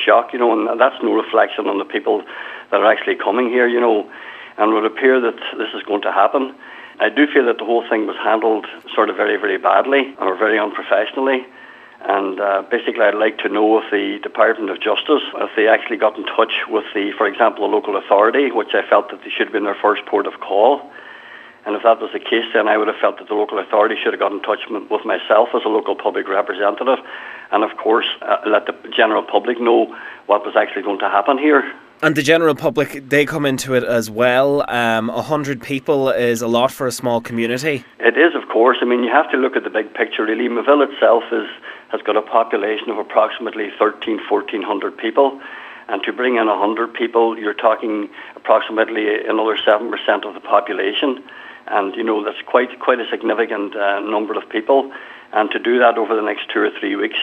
shock, and that's no reflection on the people that are actually coming here, and it would appear that this is going to happen. I do feel that the whole thing was handled sort of very, very badly or very unprofessionally. And basically, I'd like to know if the Department of Justice, if they actually got in touch with for example, a local authority, which I felt that they should have been their first port of call. And if that was the case, then I would have felt that the local authority should have got in touch with myself as a local public representative. And of course, let the general public know what was actually going to happen here. And the general public, they come into it as well. 100 people is a lot for a small community. It is, of course. I mean, you have to look at the big picture, really. Moville itself has got a population of approximately 1,400 people. And to bring in 100 people, you're talking approximately another 7% of the population. And, that's quite a significant number of people. And to do that over the next 2 or 3 weeks,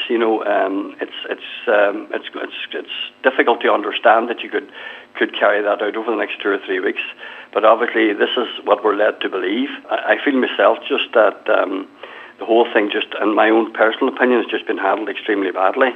it's difficult to understand that you could carry that out over the next 2 or 3 weeks. But obviously, this is what we're led to believe. I feel myself just that the whole thing, just in my own personal opinion, has just been handled extremely badly.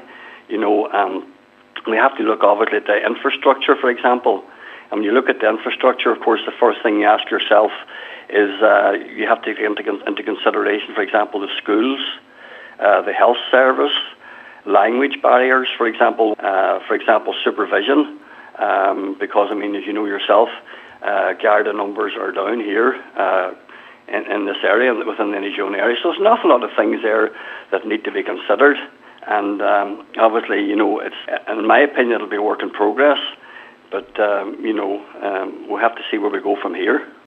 We have to look obviously at the infrastructure, for example. And when you look at the infrastructure, of course, the first thing you ask yourself is you have to take into consideration, for example, the schools, the health service, language barriers, for example, supervision, because, as you know yourself, Garda numbers are down here in this area, within the Inishowen area. So there's an awful lot of things there that need to be considered. And obviously, it's, in my opinion, it'll be a work in progress. But, we'll have to see where we go from here.